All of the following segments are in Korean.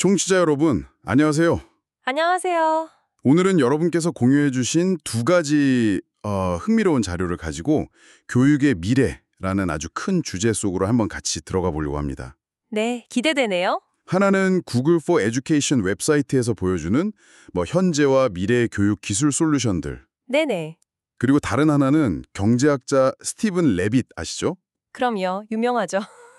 청취자 여러분, 안녕하세요. 안녕하세요. 오늘은 여러분께서 공유해 주신 두 가지 흥미로운 자료를 가지고 교육의 미래라는 아주 큰 주제 속으로 한번 같이 들어가 보려고 합니다. 네, 기대되네요. 하나는 구글 for Education 웹사이트에서 보여주는 현재와 미래의 교육 기술 솔루션들. 네네. 그리고 다른 하나는 경제학자 스티븐 레빗 아시죠? 그럼요. 유명하죠.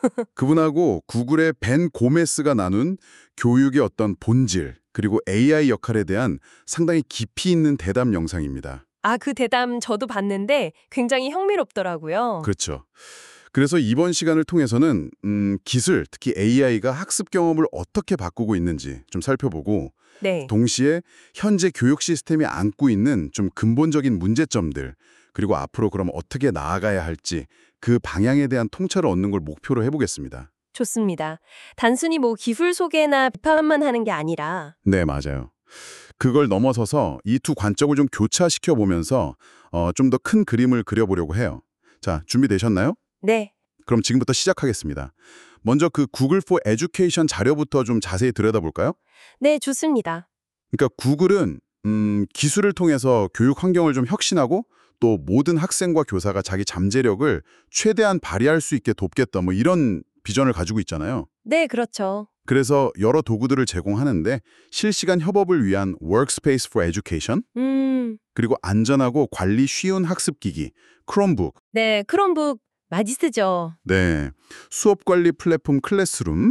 그분하고 구글의 벤 고메스가 나눈 교육의 어떤 본질, 그리고 AI 역할에 대한 상당히 깊이 있는 대담 영상입니다. 아, 그 대담 저도 봤는데 굉장히 흥미롭더라고요. 그렇죠. 그래서 이번 시간을 통해서는 기술, 특히 AI가 학습 경험을 어떻게 바꾸고 있는지 좀 살펴보고 네. 동시에 현재 교육 시스템이 안고 있는 좀 근본적인 문제점들, 그리고 앞으로 그럼 어떻게 나아가야 할지 그 방향에 대한 통찰을 얻는 걸 목표로 해보겠습니다. 좋습니다. 단순히 기술 소개나 비판만 하는 게 아니라. 네, 맞아요. 그걸 넘어서서 이 두 관점을 좀 교차시켜 보면서 좀 더 큰 그림을 그려보려고 해요. 자, 준비되셨나요? 네. 그럼 지금부터 시작하겠습니다. 먼저 그 구글 for Education 자료부터 좀 자세히 들여다볼까요? 네, 좋습니다. 그러니까 구글은 기술을 통해서 교육 환경을 좀 혁신하고 또 모든 학생과 교사가 자기 잠재력을 최대한 발휘할 수 있게 돕겠다 이런 비전을 가지고 있잖아요. 네, 그렇죠. 그래서 여러 도구들을 제공하는데 실시간 협업을 위한 Workspace for Education, 그리고 안전하고 관리 쉬운 학습기기, 크롬북, 네, 크롬북 많이 쓰죠. 네, 수업 관리 플랫폼 클래스룸,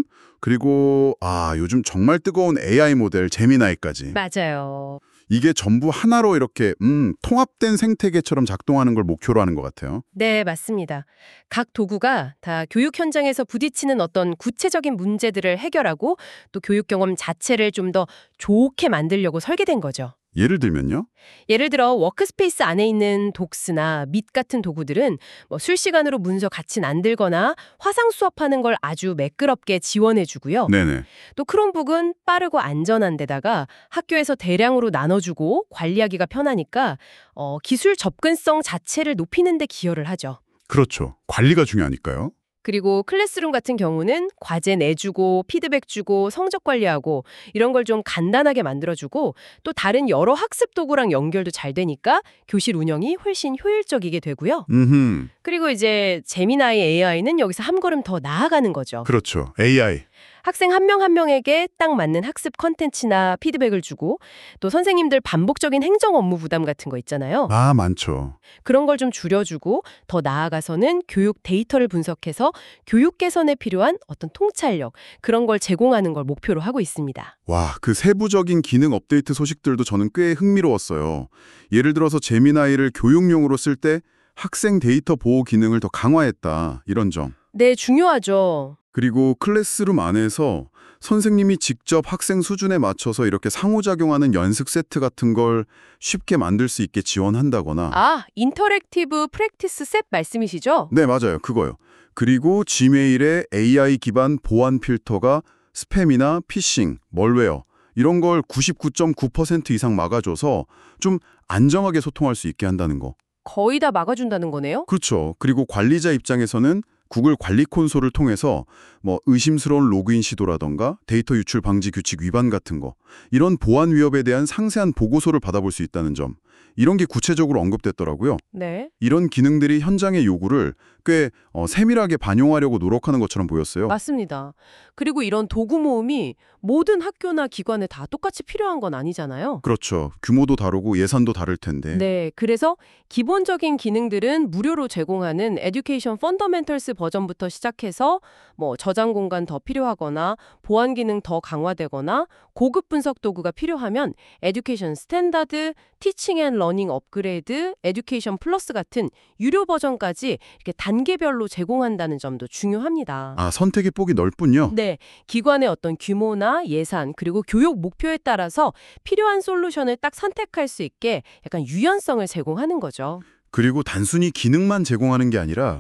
그리고 요즘 정말 뜨거운 AI 모델 제미나이까지. 맞아요. 이게 전부 하나로 이렇게 통합된 생태계처럼 작동하는 걸 목표로 하는 것 같아요. 네, 맞습니다. 각 도구가 다 교육 현장에서 부딪히는 어떤 구체적인 문제들을 해결하고 또 교육 경험 자체를 좀 더 좋게 만들려고 설계된 거죠. 예를 들면요? 예를 들어 워크스페이스 안에 있는 독스나 밋 같은 도구들은 실시간으로 문서 같이 만들거나 화상 수업하는 걸 아주 매끄럽게 지원해주고요. 네네. 또 크롬북은 빠르고 안전한 데다가 학교에서 대량으로 나눠주고 관리하기가 편하니까 기술 접근성 자체를 높이는 데 기여를 하죠. 그렇죠. 관리가 중요하니까요. 그리고 클래스룸 같은 경우는 과제 내주고 피드백 주고 성적 관리하고 이런 걸 좀 간단하게 만들어주고 또 다른 여러 학습 도구랑 연결도 잘 되니까 교실 운영이 훨씬 효율적이게 되고요. 그리고 이제 제미나이 AI는 여기서 한 걸음 더 나아가는 거죠. 그렇죠. AI. 학생 한 명 한 명에게 딱 맞는 학습 컨텐츠나 피드백을 주고 또 선생님들 반복적인 행정 업무 부담 같은 거 있잖아요. 많죠. 그런 걸 좀 줄여주고 더 나아가서는 교육 데이터를 분석해서 교육 개선에 필요한 어떤 통찰력 그런 걸 제공하는 걸 목표로 하고 있습니다. 와, 그 세부적인 기능 업데이트 소식들도 저는 꽤 흥미로웠어요. 예를 들어서 제미나이를 교육용으로 쓸 때 학생 데이터 보호 기능을 더 강화했다, 이런 점. 네, 중요하죠. 그리고 클래스룸 안에서 선생님이 직접 학생 수준에 맞춰서 이렇게 상호작용하는 연습 세트 같은 걸 쉽게 만들 수 있게 지원한다거나. 아, 인터랙티브 프랙티스 셋 말씀이시죠? 네, 맞아요. 그거요. 그리고 지메일의 AI 기반 보안 필터가 스팸이나 피싱, 멀웨어 이런 걸 99.9% 이상 막아줘서 좀 안정하게 소통할 수 있게 한다는 거. 거의 다 막아준다는 거네요? 그렇죠. 그리고 관리자 입장에서는 구글 관리 콘솔을 통해서 의심스러운 로그인 시도라던가 데이터 유출 방지 규칙 위반 같은 거 이런 보안 위협에 대한 상세한 보고서를 받아볼 수 있다는 점 이런 게 구체적으로 언급됐더라고요. 네. 이런 기능들이 현장의 요구를 꽤 세밀하게 반영하려고 노력하는 것처럼 보였어요. 맞습니다. 그리고 이런 도구 모음이 모든 학교나 기관에 다 똑같이 필요한 건 아니잖아요. 그렇죠. 규모도 다르고 예산도 다를 텐데. 네, 그래서 기본적인 기능들은 무료로 제공하는 에듀케이션 펀더멘털스 버전부터 시작해서 저장 공간 더 필요하거나 보안 기능 더 강화되거나 고급 분석 도구가 필요하면 에듀케이션 스탠다드, 티칭 앤 러닝 업그레이드, 에듀케이션 플러스 같은 유료 버전까지 이렇게 단계별로 제공한다는 점도 중요합니다. 선택의 폭이 넓군요. 네, 기관의 어떤 규모나 예산 그리고 교육 목표에 따라서 필요한 솔루션을 딱 선택할 수 있게 약간 유연성을 제공하는 거죠. 그리고 단순히 기능만 제공하는 게 아니라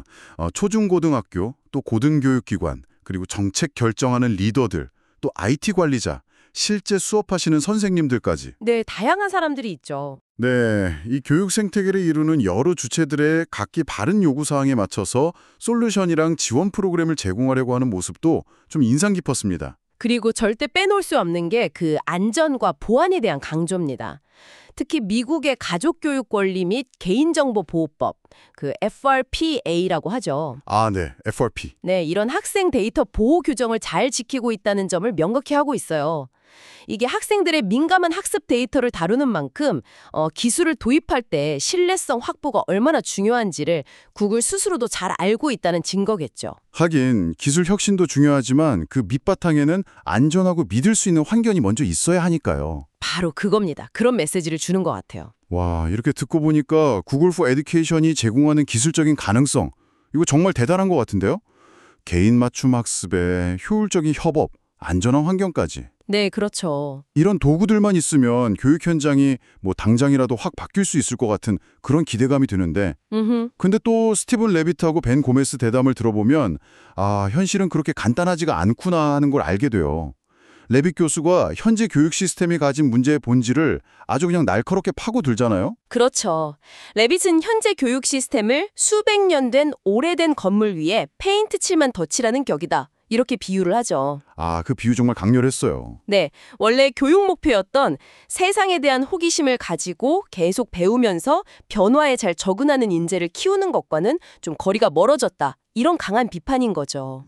초중고등학교, 또 고등교육기관, 그리고 정책 결정하는 리더들, 또 IT 관리자, 실제 수업하시는 선생님들까지. 네, 다양한 사람들이 있죠. 네, 이 교육 생태계를 이루는 여러 주체들의 각기 바른 요구사항에 맞춰서 솔루션이랑 지원 프로그램을 제공하려고 하는 모습도 좀 인상 깊었습니다. 그리고 절대 빼놓을 수 없는 게 그 안전과 보안에 대한 강조입니다. 특히 미국의 가족교육 권리 및 개인정보보호법, 그 FRPA라고 하죠. 아, 네. FRP. 네, 이런 학생 데이터 보호 규정을 잘 지키고 있다는 점을 명확히 하고 있어요. 이게 학생들의 민감한 학습 데이터를 다루는 만큼 기술을 도입할 때 신뢰성 확보가 얼마나 중요한지를 구글 스스로도 잘 알고 있다는 증거겠죠. 하긴 기술 혁신도 중요하지만 그 밑바탕에는 안전하고 믿을 수 있는 환경이 먼저 있어야 하니까요. 바로 그겁니다. 그런 메시지를 주는 것 같아요. 와, 이렇게 듣고 보니까 구글 포 에듀케이션이 제공하는 기술적인 가능성, 이거 정말 대단한 것 같은데요? 개인 맞춤 학습에 효율적인 협업, 안전한 환경까지. 네, 그렇죠. 이런 도구들만 있으면 교육 현장이 뭐 당장이라도 확 바뀔 수 있을 것 같은 그런 기대감이 드는데 근데 또 스티븐 레빗하고 벤 고메스 대담을 들어보면 아, 현실은 그렇게 간단하지가 않구나 하는 걸 알게 돼요. 레빗 교수가 현재 교육 시스템이 가진 문제의 본질을 아주 그냥 날카롭게 파고들잖아요. 그렇죠. 레빗은 현재 교육 시스템을 수백 년 된 오래된 건물 위에 페인트 칠만 덧칠하는 격이다. 이렇게 비유를 하죠. 아, 그 비유 정말 강렬했어요. 네, 원래 교육 목표였던 세상에 대한 호기심을 가지고 계속 배우면서 변화에 잘 적응하는 인재를 키우는 것과는 좀 거리가 멀어졌다. 이런 강한 비판인 거죠.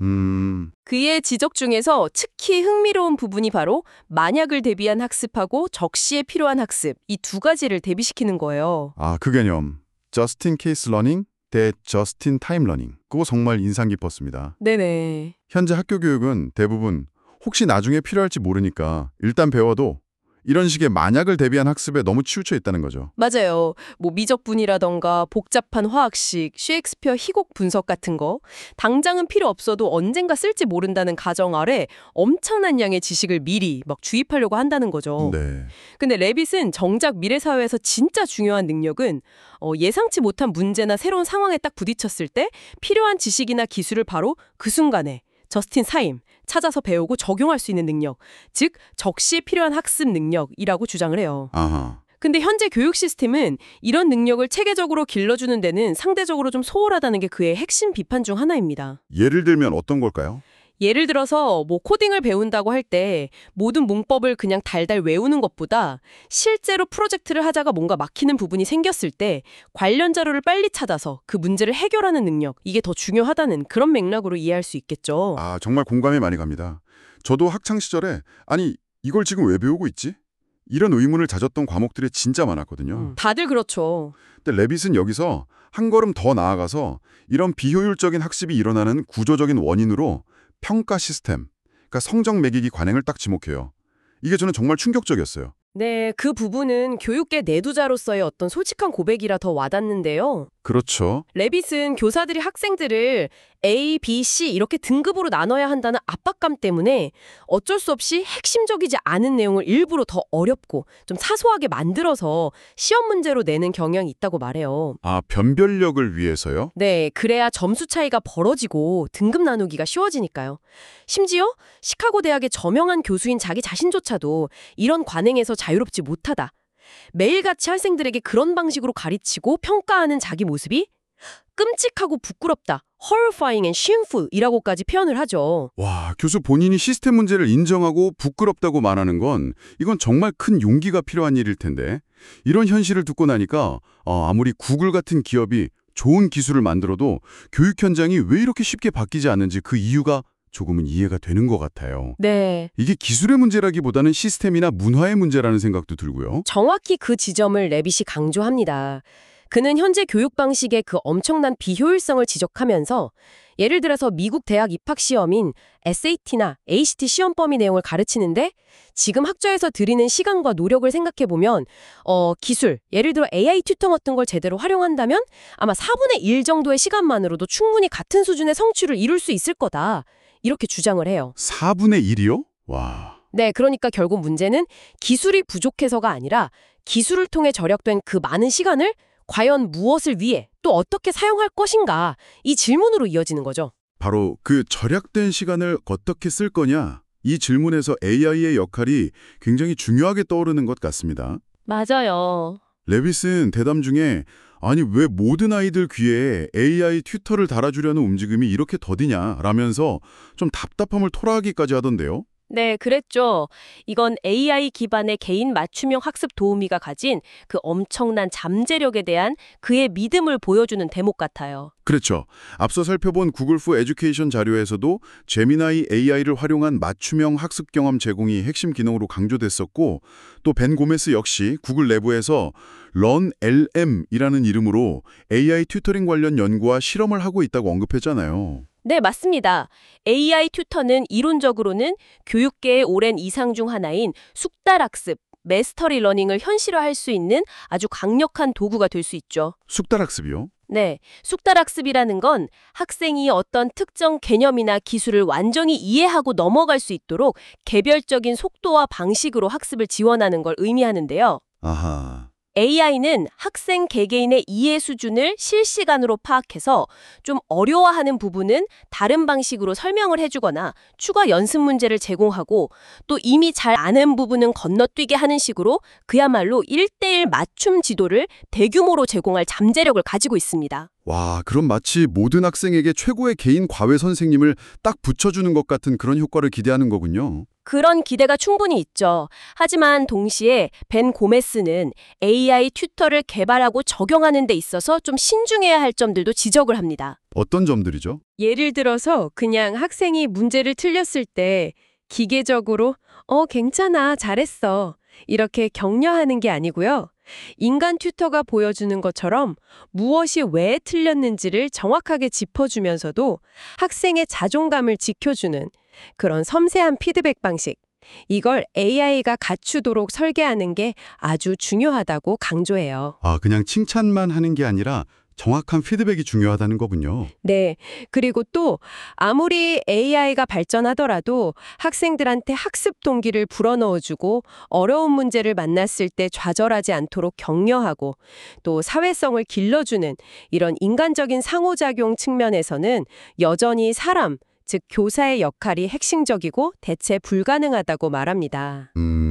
그의 지적 중에서 특히 흥미로운 부분이 바로 만약을 대비한 학습하고 적시에 필요한 학습, 이 두 가지를 대비시키는 거예요. 아, 그 개념. Just in case learning 대 just in time learning. 그거 정말 인상 깊었습니다. 네네. 현재 학교 교육은 대부분 혹시 나중에 필요할지 모르니까 일단 배워도 이런 식의 만약을 대비한 학습에 너무 치우쳐 있다는 거죠. 맞아요. 뭐 미적분이라던가 복잡한 화학식, 셰익스피어 희곡 분석 같은 거 당장은 필요 없어도 언젠가 쓸지 모른다는 가정 아래 엄청난 양의 지식을 미리 막 주입하려고 한다는 거죠. 네. 근데 레빗은 정작 미래 사회에서 진짜 중요한 능력은 예상치 못한 문제나 새로운 상황에 딱 부딪혔을 때 필요한 지식이나 기술을 바로 그 순간에 저스틴 사임, 찾아서 배우고 적용할 수 있는 능력, 즉 적시에 필요한 학습 능력이라고 주장을 해요. 아하. 근데 현재 교육 시스템은 이런 능력을 체계적으로 길러주는 데는 상대적으로 좀 소홀하다는 게 그의 핵심 비판 중 하나입니다. 예를 들면 어떤 걸까요? 예를 들어서 뭐 코딩을 배운다고 할 때 모든 문법을 그냥 달달 외우는 것보다 실제로 프로젝트를 하다가 뭔가 막히는 부분이 생겼을 때 관련 자료를 빨리 찾아서 그 문제를 해결하는 능력, 이게 더 중요하다는 그런 맥락으로 이해할 수 있겠죠. 아, 정말 공감이 많이 갑니다. 저도 학창 시절에 아니, 이걸 지금 왜 배우고 있지? 이런 의문을 가졌던 과목들이 진짜 많았거든요. 다들 그렇죠. 근데 레빗은 여기서 한 걸음 더 나아가서 이런 비효율적인 학습이 일어나는 구조적인 원인으로 평가 시스템, 그러니까 성적 매기기 관행을 딱 지목해요. 이게 저는 정말 충격적이었어요. 네, 그 부분은 교육계 내두자로서의 어떤 솔직한 고백이라 더 와닿는데요. 그렇죠. 레빗은 교사들이 학생들을 A, B, C 이렇게 등급으로 나눠야 한다는 압박감 때문에 어쩔 수 없이 핵심적이지 않은 내용을 일부러 더 어렵고 좀 사소하게 만들어서 시험 문제로 내는 경향이 있다고 말해요. 아, 변별력을 위해서요? 네, 그래야 점수 차이가 벌어지고 등급 나누기가 쉬워지니까요. 심지어 시카고 대학의 저명한 교수인 자기 자신조차도 이런 관행에서 자유롭지 못하다. 매일같이 학생들에게 그런 방식으로 가르치고 평가하는 자기 모습이 끔찍하고 부끄럽다, horrifying and shameful 이라고까지 표현을 하죠. 와, 교수 본인이 시스템 문제를 인정하고 부끄럽다고 말하는 건 이건 정말 큰 용기가 필요한 일일 텐데 이런 현실을 듣고 나니까 아무리 구글 같은 기업이 좋은 기술을 만들어도 교육 현장이 왜 이렇게 쉽게 바뀌지 않는지 그 이유가 조금은 이해가 되는 것 같아요. 네. 이게 기술의 문제라기보다는 시스템이나 문화의 문제라는 생각도 들고요. 정확히 그 지점을 레빗이 강조합니다. 그는 현재 교육 방식의 그 엄청난 비효율성을 지적하면서 예를 들어서 미국 대학 입학 시험인 SAT나 ACT 시험 범위 내용을 가르치는데 지금 학교에서 들이는 시간과 노력을 생각해보면 기술, 예를 들어 AI 튜터 같은 걸 제대로 활용한다면 아마 4분의 1 정도의 시간만으로도 충분히 같은 수준의 성취를 이룰 수 있을 거다. 이렇게 주장을 해요. 4분의 1이요? 와. 네, 그러니까 결국 문제는 기술이 부족해서가 아니라 기술을 통해 절약된 그 많은 시간을 과연 무엇을 위해 또 어떻게 사용할 것인가 이 질문으로 이어지는 거죠. 바로 그 절약된 시간을 어떻게 쓸 거냐? 이 질문에서 AI의 역할이 굉장히 중요하게 떠오르는 것 같습니다. 맞아요. 레빗은 대담 중에 아니 왜 모든 아이들 귀에 AI 튜터를 달아주려는 움직임이 이렇게 더디냐 라면서 좀 답답함을 토로하기까지 하던데요. 네, 그랬죠. 이건 AI 기반의 개인 맞춤형 학습 도우미가 가진 그 엄청난 잠재력에 대한 그의 믿음을 보여주는 대목 같아요. 그렇죠. 앞서 살펴본 구글 포 에듀케이션 자료에서도 제미나이 AI를 활용한 맞춤형 학습 경험 제공이 핵심 기능으로 강조됐었고, 또 벤 고메스 역시 구글 내부에서 Learn LM이라는 이름으로 AI 튜터링 관련 연구와 실험을 하고 있다고 언급했잖아요. 네, 맞습니다. AI 튜터는 이론적으로는 교육계의 오랜 이상 중 하나인 숙달학습, 메스터리 러닝을 현실화할 수 있는 아주 강력한 도구가 될 수 있죠. 숙달학습이요? 네, 숙달학습이라는 건 학생이 어떤 특정 개념이나 기술을 완전히 이해하고 넘어갈 수 있도록 개별적인 속도와 방식으로 학습을 지원하는 걸 의미하는데요. 아하. AI는 학생 개개인의 이해 수준을 실시간으로 파악해서 좀 어려워하는 부분은 다른 방식으로 설명을 해주거나 추가 연습 문제를 제공하고, 또 이미 잘 아는 부분은 건너뛰게 하는 식으로 그야말로 1:1 맞춤 지도를 대규모로 제공할 잠재력을 가지고 있습니다. 와, 그럼 마치 모든 학생에게 최고의 개인 과외 선생님을 딱 붙여주는 것 같은 그런 효과를 기대하는 거군요. 그런 기대가 충분히 있죠. 하지만 동시에 벤 고메스는 AI 튜터를 개발하고 적용하는 데 있어서 좀 신중해야 할 점들도 지적을 합니다. 어떤 점들이죠? 예를 들어서 그냥 학생이 문제를 틀렸을 때 기계적으로 괜찮아, 잘했어, 이렇게 격려하는 게 아니고요. 인간 튜터가 보여주는 것처럼 무엇이 왜 틀렸는지를 정확하게 짚어주면서도 학생의 자존감을 지켜주는 그런 섬세한 피드백 방식, 이걸 AI가 갖추도록 설계하는 게 아주 중요하다고 강조해요. 아, 그냥 칭찬만 하는 게 아니라 정확한 피드백이 중요하다는 거군요. 네. 그리고 또 아무리 AI가 발전하더라도 학생들한테 학습 동기를 불어넣어주고 어려운 문제를 만났을 때 좌절하지 않도록 격려하고 또 사회성을 길러주는 이런 인간적인 상호작용 측면에서는 여전히 사람, 즉 교사의 역할이 핵심적이고 대체 불가능하다고 말합니다.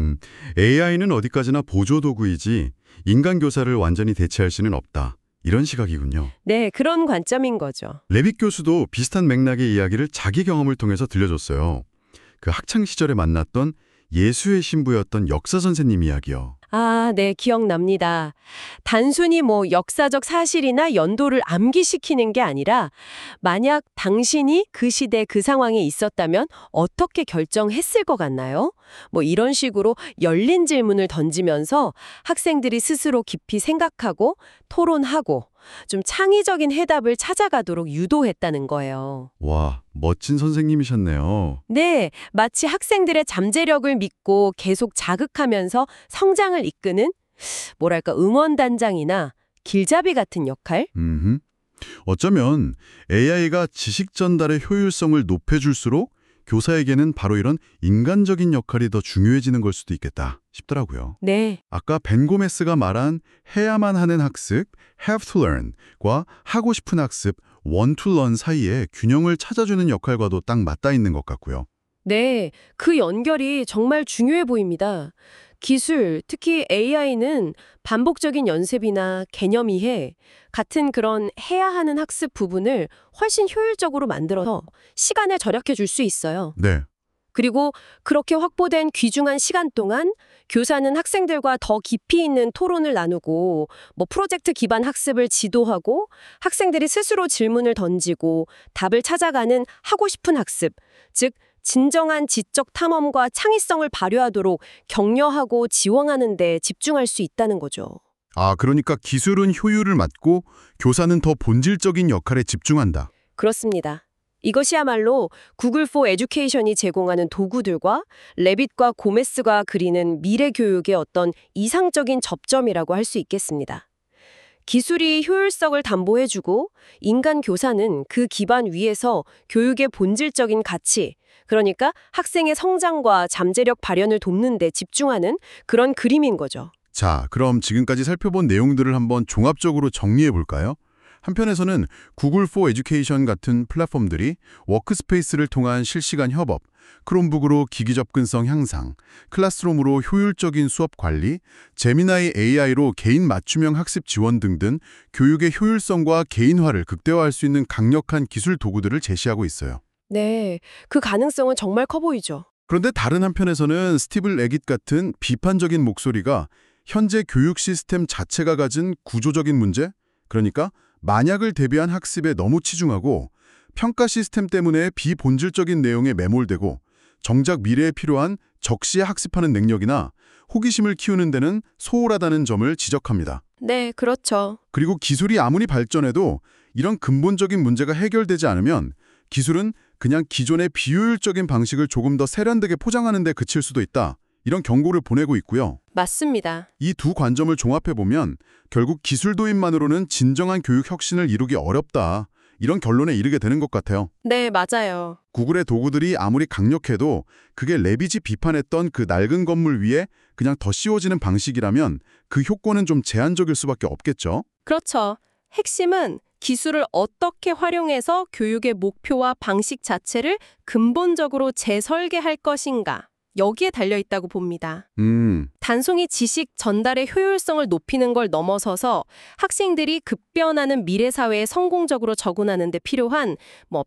AI는 어디까지나 보조도구이지 인간 교사를 완전히 대체할 수는 없다. 이런 시각이군요. 네, 그런 관점인 거죠. 레빗 교수도 비슷한 맥락의 이야기를 자기 경험을 통해서 들려줬어요. 그 학창 시절에 만났던 예수의 신부였던 역사 선생님 이야기요. 아, 네, 기억납니다. 단순히 역사적 사실이나 연도를 암기시키는 게 아니라 만약 당신이 그 시대 그 상황에 있었다면 어떻게 결정했을 것 같나요? 이런 식으로 열린 질문을 던지면서 학생들이 스스로 깊이 생각하고 토론하고 좀 창의적인 해답을 찾아가도록 유도했다는 거예요. 와, 멋진 선생님이셨네요. 네, 마치 학생들의 잠재력을 믿고 계속 자극하면서 성장을 이끄는 뭐랄까 응원단장이나 길잡이 같은 역할? 어쩌면 AI가 지식 전달의 효율성을 높여줄수록 교사에게는 바로 이런 인간적인 역할이 더 중요해지는 걸 수도 있겠다 싶더라고요. 네. 아까 벤 고메스가 말한 해야만 하는 학습, have to learn과 하고 싶은 학습, want to learn 사이에 균형을 찾아주는 역할과도 딱 맞닿아 있는 것 같고요. 네, 그 연결이 정말 중요해 보입니다. 기술, 특히 AI는 반복적인 연습이나 개념 이해 같은 그런 해야 하는 학습 부분을 훨씬 효율적으로 만들어서 시간을 절약해 줄 수 있어요. 네. 그리고 그렇게 확보된 귀중한 시간 동안 교사는 학생들과 더 깊이 있는 토론을 나누고 프로젝트 기반 학습을 지도하고 학생들이 스스로 질문을 던지고 답을 찾아가는 하고 싶은 학습, 즉 진정한 지적 탐험과 창의성을 발휘하도록 격려하고 지원하는 데 집중할 수 있다는 거죠. 아, 그러니까 기술은 효율을 맡고 교사는 더 본질적인 역할에 집중한다. 그렇습니다. 이것이야말로 구글 포 에듀케이션이 제공하는 도구들과 레빗과 고메스가 그리는 미래 교육의 어떤 이상적인 접점이라고 할 수 있겠습니다. 기술이 효율성을 담보해주고 인간 교사는 그 기반 위에서 교육의 본질적인 가치, 그러니까 학생의 성장과 잠재력 발현을 돕는 데 집중하는 그런 그림인 거죠. 자, 그럼 지금까지 살펴본 내용들을 한번 종합적으로 정리해 볼까요? 한편에서는 구글 포 에듀케이션 같은 플랫폼들이 워크스페이스를 통한 실시간 협업, 크롬북으로 기기 접근성 향상, 클래스룸으로 효율적인 수업 관리, 제미나이 AI로 개인 맞춤형 학습 지원 등등 교육의 효율성과 개인화를 극대화할 수 있는 강력한 기술 도구들을 제시하고 있어요. 네, 그 가능성은 정말 커 보이죠. 그런데 다른 한편에서는 스티븐 레깃 같은 비판적인 목소리가 현재 교육 시스템 자체가 가진 구조적인 문제, 그러니까 만약을 대비한 학습에 너무 치중하고 평가 시스템 때문에 비본질적인 내용에 매몰되고 정작 미래에 필요한 적시에 학습하는 능력이나 호기심을 키우는 데는 소홀하다는 점을 지적합니다. 네, 그렇죠. 그리고 기술이 아무리 발전해도 이런 근본적인 문제가 해결되지 않으면 기술은 그냥 기존의 비효율적인 방식을 조금 더 세련되게 포장하는 데 그칠 수도 있다. 이런 경고를 보내고 있고요. 맞습니다. 이 두 관점을 종합해보면 결국 기술 도입만으로는 진정한 교육 혁신을 이루기 어렵다. 이런 결론에 이르게 되는 것 같아요. 네, 맞아요. 구글의 도구들이 아무리 강력해도 그게 레빗이 비판했던 그 낡은 건물 위에 그냥 더 씌워지는 방식이라면 그 효과는 좀 제한적일 수밖에 없겠죠. 그렇죠. 핵심은 기술을 어떻게 활용해서 교육의 목표와 방식 자체를 근본적으로 재설계할 것인가. 여기에 달려있다고 봅니다. 단순히 지식 전달의 효율성을 높이는 걸 넘어서서 학생들이 급변하는 미래 사회에 성공적으로 적응하는 데 필요한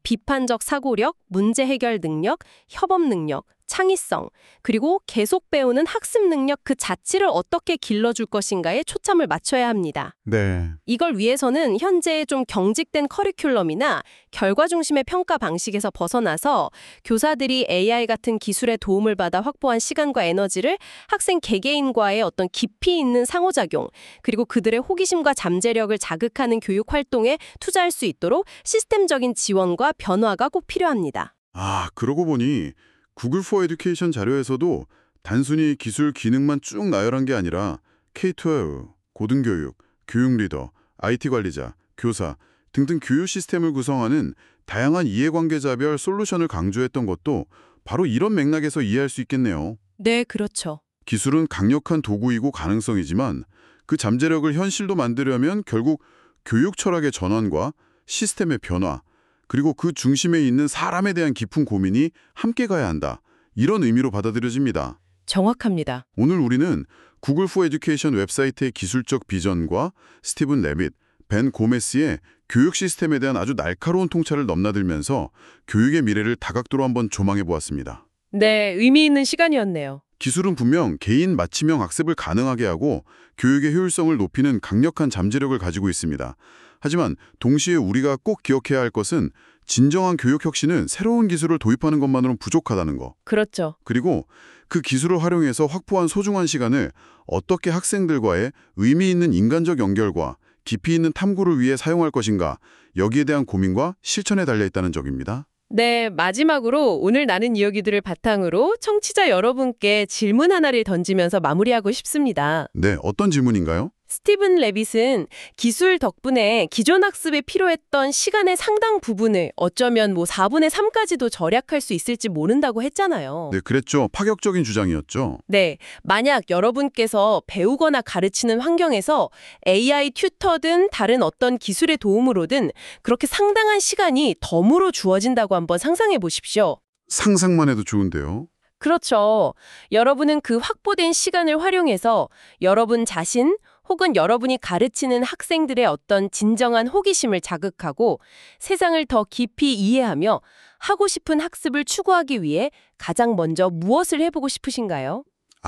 비판적 사고력, 문제 해결 능력, 협업 능력, 창의성, 그리고 계속 배우는 학습 능력 그 자체를 어떻게 길러줄 것인가에 초점을 맞춰야 합니다. 네. 이걸 위해서는 현재의 좀 경직된 커리큘럼이나 결과 중심의 평가 방식에서 벗어나서 교사들이 AI 같은 기술의 도움을 받아 확보한 시간과 에너지를 학생 개개인과의 어떤 깊이 있는 상호작용, 그리고 그들의 호기심과 잠재력을 자극하는 교육 활동에 투자할 수 있도록 시스템적인 지원과 변화가 꼭 필요합니다. 그러고 보니 구글 포 에듀케이션 자료에서도 단순히 기술 기능만 쭉 나열한 게 아니라 K-12, 고등교육, 교육 리더, IT 관리자, 교사 등등 교육 시스템을 구성하는 다양한 이해관계자별 솔루션을 강조했던 것도 바로 이런 맥락에서 이해할 수 있겠네요. 네, 그렇죠. 기술은 강력한 도구이고 가능성이지만 그 잠재력을 현실로 만들려면 결국 교육 철학의 전환과 시스템의 변화, 그리고 그 중심에 있는 사람에 대한 깊은 고민이 함께 가야 한다. 이런 의미로 받아들여집니다. 정확합니다. 오늘 우리는 구글 포 에듀케이션 웹사이트의 기술적 비전과 스티븐 레빗, 벤 고메스의 교육 시스템에 대한 아주 날카로운 통찰을 넘나들면서 교육의 미래를 다각도로 한번 조망해 보았습니다. 네, 의미 있는 시간이었네요. 기술은 분명 개인 맞춤형 학습을 가능하게 하고 교육의 효율성을 높이는 강력한 잠재력을 가지고 있습니다. 하지만 동시에 우리가 꼭 기억해야 할 것은 진정한 교육 혁신은 새로운 기술을 도입하는 것만으로는 부족하다는 거. 그렇죠. 그리고 그 기술을 활용해서 확보한 소중한 시간을 어떻게 학생들과의 의미 있는 인간적 연결과 깊이 있는 탐구를 위해 사용할 것인가, 여기에 대한 고민과 실천에 달려있다는 점입니다. 네, 마지막으로 오늘 나눈 이야기들을 바탕으로 청취자 여러분께 질문 하나를 던지면서 마무리하고 싶습니다. 네, 어떤 질문인가요? 스티븐 레빗은 기술 덕분에 기존 학습에 필요했던 시간의 상당 부분을 어쩌면 4분의 3까지도 절약할 수 있을지 모른다고 했잖아요. 네, 그랬죠. 파격적인 주장이었죠. 네, 만약 여러분께서 배우거나 가르치는 환경에서 AI 튜터든 다른 어떤 기술의 도움으로든 그렇게 상당한 시간이 덤으로 주어진다고 한번 상상해 보십시오. 상상만 해도 좋은데요. 그렇죠. 여러분은 그 확보된 시간을 활용해서 여러분 자신 혹은 여러분이 가르치는 학생들의 어떤 진정한 호기심을 자극하고 세상을 더 깊이 이해하며 하고 싶은 학습을 추구하기 위해 가장 먼저 무엇을 해보고 싶으신가요?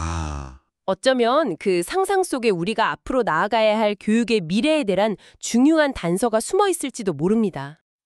어쩌면 그 상상 속에 우리가 앞으로 나아가야 할 교육의 미래에 대한 중요한 단서가 숨어 있을지도 모릅니다.